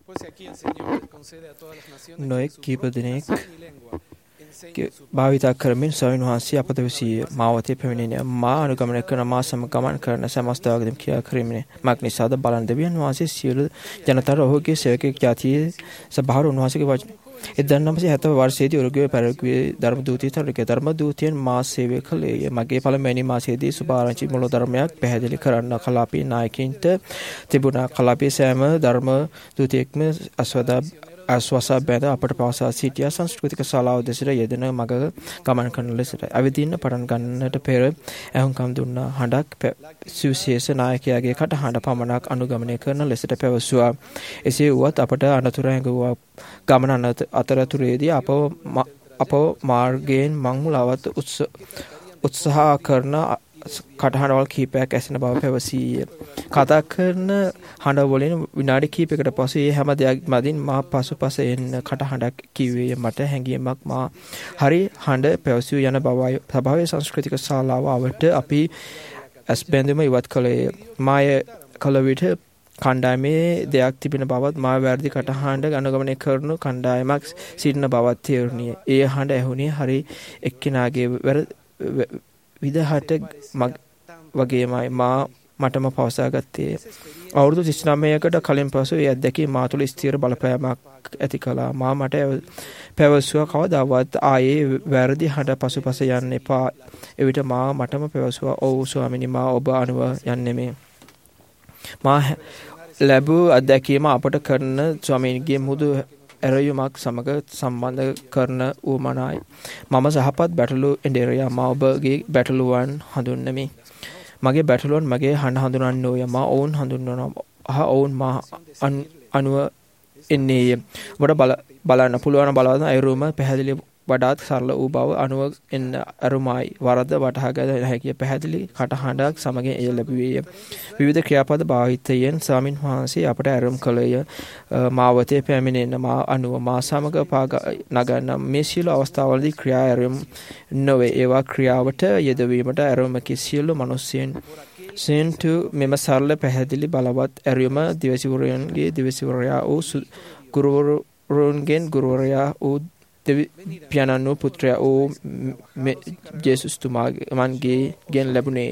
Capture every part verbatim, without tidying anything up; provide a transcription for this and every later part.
නොයෙක් කීප දිනෙක භාවිතා කරමින් ස්වාමීන් වහන්සේ අපට විසී මාවතේ පැමිණෙන මා අනුගමනය කරන මා සම ගමන් කරන සමස්තවගදම් කියා කිරීමේ මක් නිසාද බලන් දෙවියන් වහන්සේ සියලු ජනතාවට ඔහුගේ සේවකෙක් ජාතියේ සභාව උන්වහන්සේගේ වචන එක්දහස් නවසිය හැත්තෑ වර්ෂයේදී උරුග්වේ පැරගුවේ ධර්ම දූතී තරුණික ධර්ම දූතයන් මා සේවය කළේය. මගේ පළමුවැනි මාසයේදී සුභාරංචි මුල ධර්මයක් පැහැදිලි කරන්න කලාපී නායකින්ට තිබුණා. කලාපී සෑම ධර්ම දූතයෙක්ම අස්වදා අස්වසා බැඳ අපට පවසා සිටියා. සංස්කෘතික ශාලාව දෙසට යෙදෙන මග ගමන් කරන ලෙසට අවදීන්න පටන් ගන්නට පෙර ඇහුම්කම් දුන්නා. හඬක් සුවිශේෂ නායකයාගේ කටහඬ පමණක් අනුගමනය කරන ලෙසට පැවසුවා. එසේ වුවත් අපට අනතුරු හැඟවුවා. ගමන අතරතුරේදී අප අප මාර්ගයෙන් මංමුලාවත් උත්සාහ කරන කටහඬවල් කීපයක් ඇසෙන බව පැවසීය. කතා කරන හඬ වලින් විනාඩි කිහිපයකට පසු ඒ හැම දෙයක් මදින් මා පසුපස එන්න කටහඬක් කිව්වේ. මට හැඟීමක් මා හරි හඬ පැවසූ යන බවයි. සභාවේ සංස්කෘතික ශාලාව අවට අපි ඇස් බැඳුම ඉවත් කළේ. මාය කල විට කණ්ඩායමේ දෙයක් තිබෙන බවත් මා වැරදි කටහඬ අනුගමනය කරනු කණ්ඩායමක් සිටින බවත් තේරුණිය. ඒ හඬ ඇහුනේ හරි එක්කෙනාගේ විදහට මග වගේමයි මා මටම පවසා ගත්තේ. අවුරුදු තිස් නවයකට කලින් පසු ඒ අත්දැකීම මා තුළ ස්ථිර බලපෑමක් ඇති කළා. මා මට පැවසුවා කවදාවත් ආයේ වැරදි හඬ පසුපස යන්න එපා. එවිට මා මටම පැවසුවා ඔව් ස්වාමිනී මා ඔබ අනුව යන්නේ මේ. මා ලැබූ අත්දැකීම අපට කරන ස්වාමීන්ගේ මුදු ඇරයුමක් සමග සම්බන්ධ කරන උවමනායි. මම සහපත් බැටළු එඬේරියා මා ඔබගේ බැටළුවන් හඳුන්වමි. මගේ බැටළුවන් මගේ හඬ හඳුනන්නේ නොය. මා ඔවුන් හඳුන්වනවා. ඔවුන් මා අනුව එන්නේය. ඔබට බල බලන්න පුළුවන් බලවත් අයුරුම පැහැදිලි වඩාත් සරල වූ බව අනුව එන්න අරුමයි. වරද වටහාගත හැකිය පැහැදිලි කටහඬක් සමගින් එය ලැබුවේය. විවිධ ක්‍රියාපද භාවිතයෙන් ස්වාමින් වහන්සේ අපට ඇරුම් කළේය. මාවතේ පැමිණෙන මා අනුව මා සමග පාග නගන්න මේ සියලු අවස්ථාවලදී ක්‍රියා ඇරුම් නොවේ. ඒවා ක්‍රියාවට යෙදවීමට ඇරුමකි. සියලු මිනිස්සුන් සෙන්ටු මෙම සරල පැහැදිලි බලවත් ඇරුම දිවසිවරයන්ගේ දිවසිවරයා වූ ගුරුවරුන්ගෙන් ගුරුවරයා වූ පියාණන් පුත්‍රයා වූ ජේසුස් තුමාගේ ගෙන් ලැබුණේය.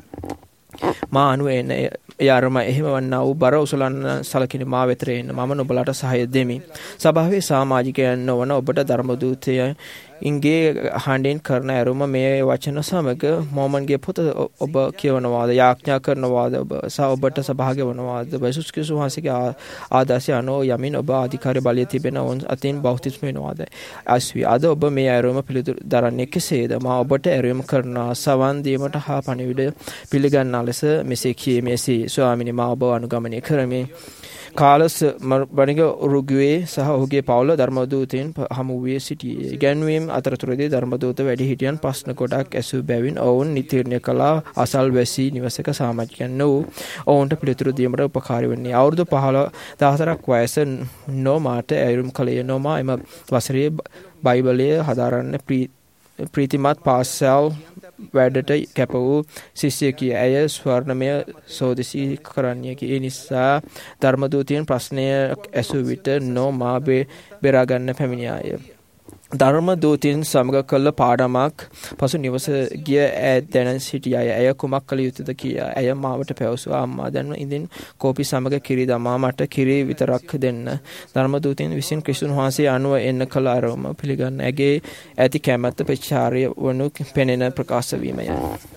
මා අනුව එන ඒ අරම එහෙම වන්නා වූ බර උසලන්න සලකින මා වෙතට එන්න මම නුඹලාට සහාය දෙමි. සභාවේ සමාජිකයන් නොවන ඔබට ධර්ම දූතය ඉන්ගේ හඬින් කරන ඇරුම මේ වචන සමග මොමන්ගේ පොත ඔබ කියවනවාද යාඥා කරනවාද ඔබ සහ ඔබට සභාගය වනවාද යේසුස් ක්‍රිස්තුස් වහන්සේගේ ආදර්ශය අනුව යමින් ඔබ අධිකාරී බලය තිබෙන ඔවුන් අතින් බෞතිස්ම වෙනවාද? අස්වි අද ඔබ මේ ඇරුම පිළිතුරු දරන්නේ කෙසේද? මා ඔබට ඇරුම කරන සවන් දීමට හා පණිවිඩ පිළිගන්නා ලෙස මෙසේ කීමේසී. ස්වාමිනී මා ඔබ අනුගමනය කරමි. කාලස් බණිග උරුග්වේ සහ ඔහුගේ පවුල ධර්මදූතයන් හමු වී සිටියේ. ඉගැන්වීම් අතරතුරදී ධර්මදූත වැඩිහිටියන් ප්‍රශ්න කොටක් ඇසූ බැවින් ඔවුන් නිතීර්ණය කළා අසල්වැසි නිවසක සමාජිකයන් වූ ඔවුන්ට පිළිතුරු දීමට උපකාරී වන්නේ. අවුරුදු පහළොව වයස නොමාට ඇරුම් කළේ. නොමා එම වසරේ බයිබලය හදාරන්න ප්‍රීතිමත් පාසල් වැඩට කැප වූ ශිෂ්‍යයෙකි. ඇය ස්වර්ණමය සෝදිසි කරන්නේකි. ඒ නිසා ධර්මදූතයන් ප්‍රශ්නයක් ඇසූ විට නොමා බේරාගන්න පැමිණියාය. ධර්මදූතයන් සමග කළ පාඩමක් පසු නිවස ගිය ඈ දැන සිටියාය. ඇය කුමක් කළ යුතුද කියා ඇය මාවට පැවසුවා. අම්මා දැන් ඉදින් කෝපි සමග කිරි දමා මට කිරි විතරක් දෙන්න. ධර්මදූතයන් විසින් ක්‍රිස්තුන් වහන්සේ අනුව එන්න කළ අරම පිළිගන්න ඇගේ ඇති කැමැත්ත ප්‍රචාරය වනු පෙනෙන ප්‍රකාශ වීමය.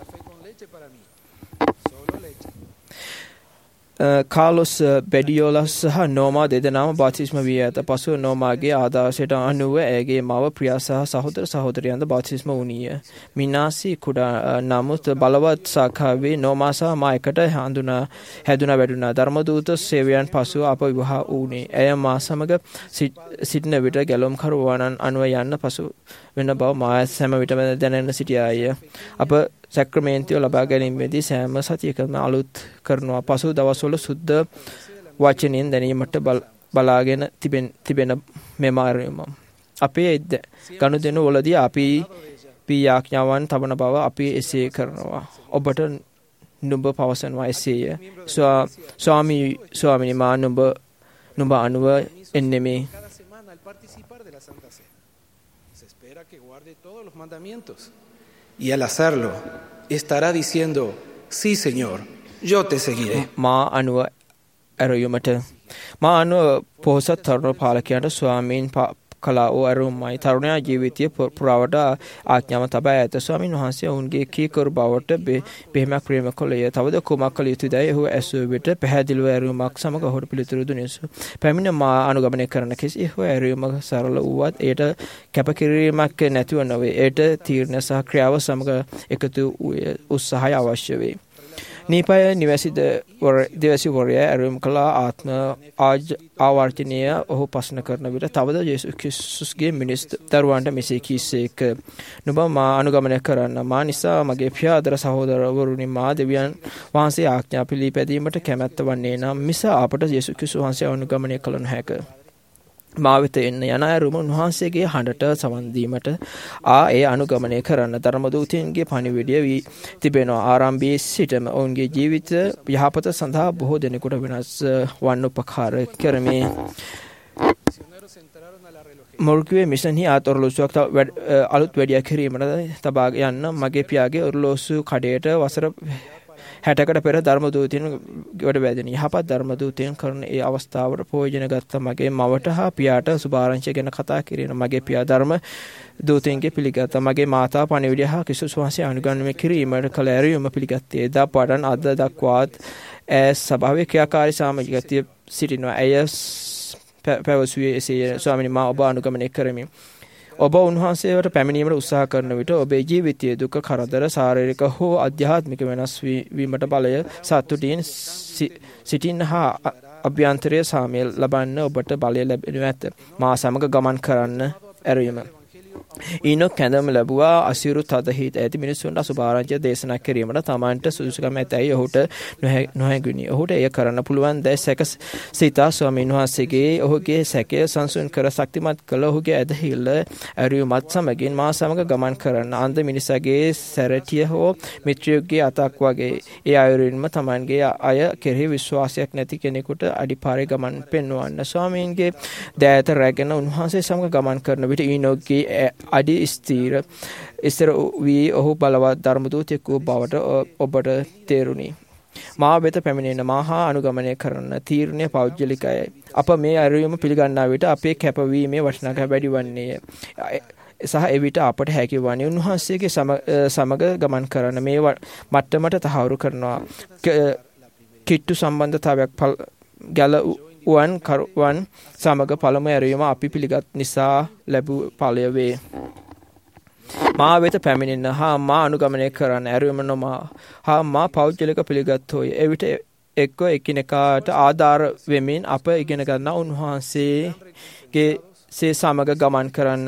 කාලොස් බෙඩියෝලස් සහ නෝමා දෙදෙනාම බාප්තිස්ම වී ඇත. පසුව නෝමාගේ ආදර්ශයට අනුව ඇගේ මව ප්‍රියා සහ සහෝදර සහෝදරියන්ද බාප්තිස්ම වුණීය. මිනාසි කුඩා නමුත් බලවත් සාඛාවේ නෝමා සහ මා එකට හඳුනා හැදුනා වැඩුණා. ධර්මදූත සේවයන් පසුව අප විවාහ වුණේ. ඇය මා සමග සිටින විට ගැලොම්කරුවාණන් අනුව යන්න පසු වෙන බව මා සෑම විටම දැනගෙන සිටියාය. අප සැක්‍රමේන්තිය ලබා ගැනීමේදී සෑම සතියකම අලුත් කරනවා. පසු දවස්වල සුද්ධ වචනයෙන් දැනීමට බලාගෙන තිබෙන තිබෙන මෙම අරමුම අපේ ගනුදෙනු වලදී අපි පියාඥාවන් තබන බව අපි එසේ කරනවා. ඔබට නුඹ පවසනවා එසේය. ස්වාමී ස්වාමිනී මා නුඹ නුඹ අනුව එන්නෙමි. Y al hacerlo, estará diciendo, sí, Señor, yo te seguiré. මා අනුව ඇරයුමට මා අනුව පොහොසත් තරුණ පාලකයන්ට ස්වාමීන් කලා වූ ඇරුම්මයි තරුණයා ජීවිතය පුරාවට ආඥාව තබා ඇත. ස්වාමීන් වහන්සේ ඔවුන්ගේ කීකරු බවට බෙහෙමක් ප්‍රේම කළේය. තවද කුමක් කළ යුතුදැයි ඔහු ඇසූ විට පැහැදිලිව ඇරුමක් සමග ඔහුට පිළිතුරු දුනිසු. පැමිණ මා අනුගමනය කරන කෙසේ ඔහු ඇරුම සරල වුවත් එයට කැපකිරීමක් නැතිව නොවේ. එයට තීරණ සහ ක්‍රියාව සමග එකතු උත්සාහය අවශ්‍ය වේ. නීපය නිවැසි දෙවැසි වරයා ඇරුම් කළා ආත්ම ආවර්ජනීය ඔහු ප්‍රශ්න කරන විට තවද යේසුස් ක්‍රිස්තුස්ගේ මිනිස් දරුවන්ට මෙසේ කීසේක. නුඹ මා අනුගමනය කරන්න. මා නිසා මගේ පියාදර සහෝදරවරුනි මා දෙවියන් වහන්සේ ආඥා පිළිපැදීමට කැමැත්ත වන්නේ නම් මිස අපට යේසුස් ක්‍රිස්තුස් වහන්සේ අනුගමනය කළ නොහැක. මා වෙත එන්න යන අයරුම උන්වහන්සේගේ හඬට සවන් දීමට ආ ඒ අනුගමනය කරන්න ධර්මදූතයන්ගේ පණිවිඩය වී තිබෙනවා. ආරම්භයේ සිටම ඔවුන්ගේ ජීවිත යහපත සඳහා බොහෝ දෙනෙකුට වෙනස් වන්න උපකාර කරමි. මොර්ගුවේ මිෂන්හි ආත් ඔරලෝසුවක් අලුත් වැඩියා කිරීමට තබා යන්න මගේ පියාගේ ඔරලෝසු කඩේට වසර හැටකට පෙර ධර්මදූතයන් ගොඩ වැදින යහපත් ධර්මදූතයන් කරන ඒ අවස්ථාවට ප්‍රයෝජන ගත්ත මගේ මවට හා පියාට සුභාරංචිය ගැන කතා කිරීම මගේ පියා ධර්ම දූතයන්ගේ පිළිගත්ත මගේ මාතා පණිවිඩය හා ක්‍රිස්තුස් වහන්සේ අනුගමනය කිරීමට කළ ඇරයුම පිළිගත්තේ. එදා පටන් අද දක්වාත් ඇය සභාවේ ක්‍රියාකාරී සමාජිකත්වයේ සිටිනවා. ඇය පැවසුවේ එසේය. ස්වාමීනි මා ඔබ අනුගමනය කරමි. ඔබ උන්වහන්සේට පැමිණීමට උත්සාහ කරන විට ඔබේ ජීවිතයේ දුක කරදර ශාරීරික හෝ අධ්‍යාත්මික වෙනස් වීමට බලය සතුටින් සිටින්න හා අභ්‍යන්තරයේ සාමය ලබන්න ඔබට බලය ලැබෙනු ඇත. මා සමග ගමන් කරන්න ඇරයුම. ඊනොක් කැඳවම ලැබුවා අසිරු තද හිත ඇති මිනිසුන්ට අසුභාරංචිය දේශනා කිරීමට තමන්ට සුදුසුකම් ඇතැයි ඔහුට නොහැඟුණි. ඔහුට එය කරන්න පුළුවන් දැයි සැක සිතා ස්වාමීන් වහන්සේගේ ඔහුගේ සැකය සංසුන් කර ශක්තිමත් කළ ඔහුගේ ඇදහිල්ල ඇරියුමත් සමගින් මා සමග ගමන් කරන්න. අන්ධ මිනිසගේ සැරටිය හෝ මිත්‍රයෙකුගේ අතක් වගේ ඒ අයුරින්ම තමන්ගේ අය කෙරෙහි විශ්වාසයක් නැති කෙනෙකුට අඩිපාරේ ගමන් පෙන්වන්න. ස්වාමීන්ගේ දෑත රැගෙන උන්වහන්සේ සමග ගමන් කරන විට ඊනොක්ගේ අඩි ස්ථීර ඉස්තර වී ඔහු බලවත් ධර්මදූතයෙකු බවට ඔබට තේරුණි. මා වෙත පැමිණෙන මහා අනුගමනය කරන තීරණය පෞද්ගලිකයි. අප මේ අරයුම පිළිගන්නා විට අපේ කැපවීමේ වටිනාකම වැඩි වන්නේය. සහ එවිට අපට හැකි වන්නේ උන්වහන්සේගේ සමග ගමන් කරන මේ මට්ටමට තහවුරු කරනවා. කිට්ටු සම්බන්ධතාවයක් ගැල වන් කරුවන් සමග පළමු ඇරයුම අපි පිළිගත් නිසා ලැබූ ඵලය වේ. මා වෙත පැමිණෙන හා මා අනුගමනය කරන ඇරයුම නොමා හා මා පෞද්ගලික පිළිගත්තෝය. එවිට එක්ව එකිනෙකාට ආධාර වෙමින් අප ඉගෙන ගන්නා උන්වහන්සේගේ සේ සමග ගමන් කරන්න.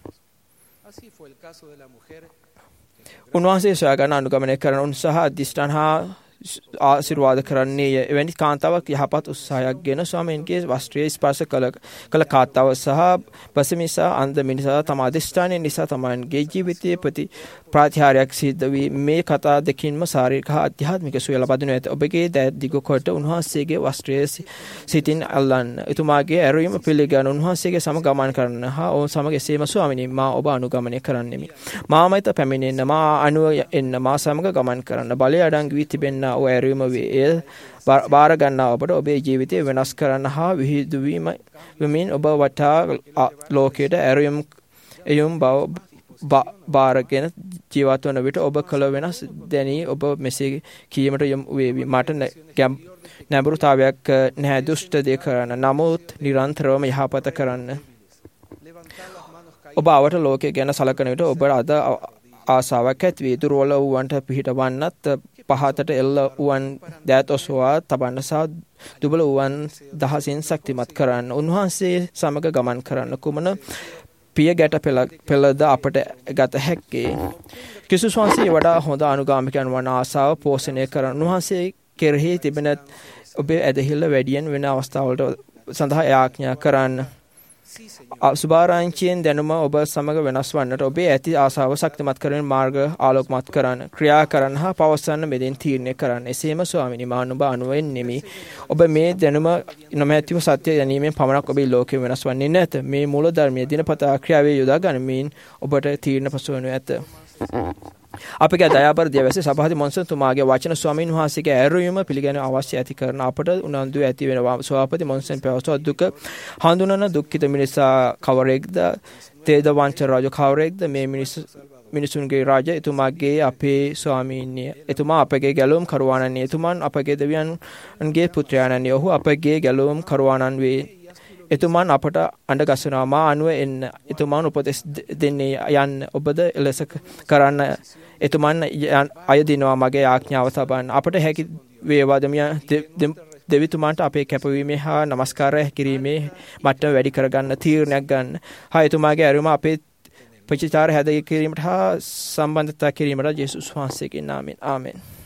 උන්වහන්සේ සොයාගන්න අනුගමනය කරන උන්සහ අධිෂ්ඨාන හා ආශිර්වාද කරන්නේ එවැනි කාන්තාවක් යහපත් උත්සාහයක් ගෙන ස්වාමීන්ගේ වස්ත්‍රය ස්පර්ශ කළ කළ කාන්තාව සහ පසමිසා අන්ධ මිනිසා තම අධිෂ්ඨානය නිසා තමන්ගේ ජීවිතයේ ප්‍රති ප්‍රාතිහාර්යයක් සිද්ධ වී මේ කතා දෙකින්ම ශාරීරික හා ආධ්‍යාත්මික සුවය ලබදිනු ඇත. ඔබගේ දෑත් දිග කොට උන්වහන්සේගේ වස්ත්‍රය සිතින් අල්ලන්න. එතුමාගේ ඇරයුම පිළිගන්න උන්වහන්සේගේ සමග ගමන් කරන්න හා ඔවුන් සමග එසේම ස්වාමීනි මා ඔබ අනුගමනය කරන්නෙමි. මා මත පැමිණෙන්න මා අනුව එන්න මා සමග ගමන් කරන්න බලය අඩංගු වී තිබෙන්න ඔය ඇරයුම වේ. බාර ගන්නා ඔබට ඔබේ ජීවිතය වෙනස් කරන්න හා විහිදුවීම වෙමින් ඔබ වටා ලෝකයට ඇරයුම් එයුම් බව බාරගෙන ජීවත් වන විට ඔබ කළ වෙනස් දැනී ඔබ මෙසේ කීමට යොමු වේවි. මට නැඹුරුතාවයක් නැහැ දුෂ්ට දේ කරන්න. නමුත් නිරන්තරවම යහපත කරන්න. ඔබ අවට ලෝකය ගැන සලකන විට ඔබ අද ආසාවක් ඇති වේ. දුර්වල වූවන්ට පිහිටවන්නත් පහතට එල්ල වූවන් දෑත් ඔසවා තබන්න සහ දුබල වූවන් දහසින් ශක්තිමත් කරන්න. උන්වහන්සේ සමග ගමන් කරන්න කුමන පිය ගැට පෙළද අපට ගත හැක්කේ. ක්‍රිස්තුස් වහන්සේ වඩා හොඳ අනුගාමිකයන් වන ආසාව පෝෂණය කරන උන්වහන්සේ කෙරෙහි තිබෙන ඔබේ ඇදහිල්ල වැඩියෙන් වෙන අවස්ථාවලට සඳහා ආඥා කරන්න. සුභාරංචියෙන් දැනුම ඔබ සමග වෙනස් වන්නට ඔබේ ඇති ආසාව ශක්තිමත් කරමින් මාර්ග ආලෝකමත් කරන්න ක්‍රියා කරන්න හා පවසන්න මෙදෙන් තීරණය කරන්න. එසේම ස්වාමිනී මා නුඹ අනුවෙන්නෙමි. ඔබ මේ දැනුම නොමැතිව සත්‍ය දැනීමෙන් පමණක් ඔබේ ලෝකය වෙනස් වන්නේ නැත. මේ මූල ධර්මයේ දිනපතා ක්‍රියාවේ යොදා ගනිමින් ඔබට තීරණ පසුවනු ඇත. අපගේ දයාබර දෙවැසි සභාපති මොන්සන් තුමාගේ වචන ස්වාමීන් වහන්සේගේ ඇරයුම පිළිගැනීම අවශ්‍ය ඇති කරන අපට උනන්දු ඇති වෙනවා. සභාපති මොන්සන් පැවසුවා දුක හඳුනන දුක්ඛිත මිනිසා කවරෙක්ද? තේද වංච රාජ කවරෙක්ද? මේ මිනිස් මිනිසුන්ගේ රාජ එතුමාගේ අපේ ස්වාමීන්ය. එතුමා අපගේ ගැලවුම් කරවානන්නේ. එතුමන් අපගේ දෙවියන්ගේ පුත්‍රයාණන්ය. ඔහු අපගේ ගැලවුම් කරවානන් වේ. එතුමන් අපට අඬ ගසනවා. මා අනුව එන්න. එතුමන් උපදෙස් දෙන්නේ යන්න. ඔබද එලෙස කරන්න. එතුමන් අය දිනවා මගේ ආඥාව තබන්න. අපට හැකි වේවා දෙවිතුමන්ට අපේ කැපවීමේ හා නමස්කාරය කිරීමේ මට්ටම වැඩි කරගන්න තීරණයක් ගන්න. හා එතුමාගේ ඇරුම අපේ ප්‍රතිචාර හැද කිරීමට හා සම්බන්ධතා කිරීමට යේසුස් වහන්සේගේ නාමයෙන් ආමෙන්.